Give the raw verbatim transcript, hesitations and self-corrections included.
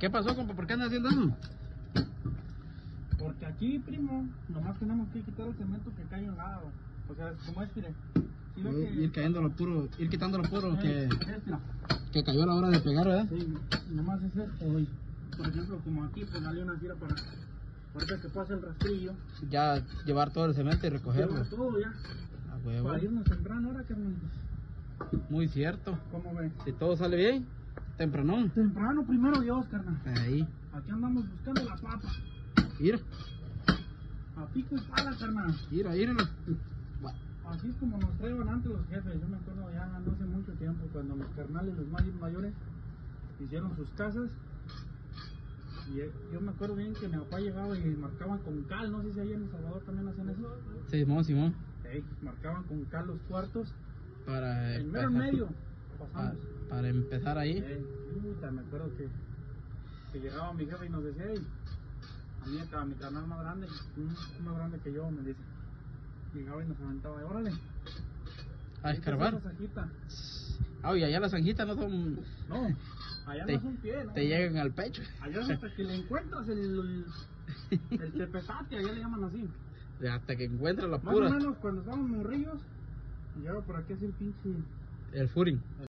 ¿Qué pasó, compa? ¿Por qué andas haciendo eso? Porque aquí, primo, nomás tenemos que quitar el cemento que cae en un lado. O sea, como es, mire. ¿Sí ve que... Ir cayendo lo puro, ir quitando lo puro que, es, mira. que cayó a la hora de pegar, ¿verdad? Sí, nomás es esto hoy. Por ejemplo, como aquí, pues dale una tira para... Ahorita que pase el rastrillo. Ya llevar todo el cemento y recogerlo. Llevar todo ya. A huevo. Para irnos temprano ahora, carnal. Muy cierto. ¿Cómo ves? Si todo sale bien, temprano. Temprano, primero Dios, carnal. Ahí. Aquí andamos buscando la papa. Mira, A pico y pala, carnal. mira, míralo. Así es como nos traían antes los jefes. Yo me acuerdo ya no hace mucho tiempo cuando mis carnales, los más mayores, hicieron sus casas. Y yo me acuerdo bien que mi papá llegaba y marcaban con cal. No sé si allá en El Salvador también hacían eso. Sí, Simón, Simón. Hey, marcaban con cal los cuartos. Para En mero empezar, medio para, pasamos. para empezar ahí. Hey, puta, me acuerdo que, que llegaba mi jefe y nos decía, hey, a mí estaba mi carnal más grande, más grande que yo, me dice. Llegaba y nos aventaba, y órale. A escarbar. Ah, y allá las zanjitas no son... No, allá te, no es un pie, ¿no? Te llegan al pecho. Allá es hasta que le encuentras el, el tepetate, allá le llaman así. Hasta que encuentras la Más pura. o menos cuando estábamos morrillos, llegaba por aquí así el pinche... El furing.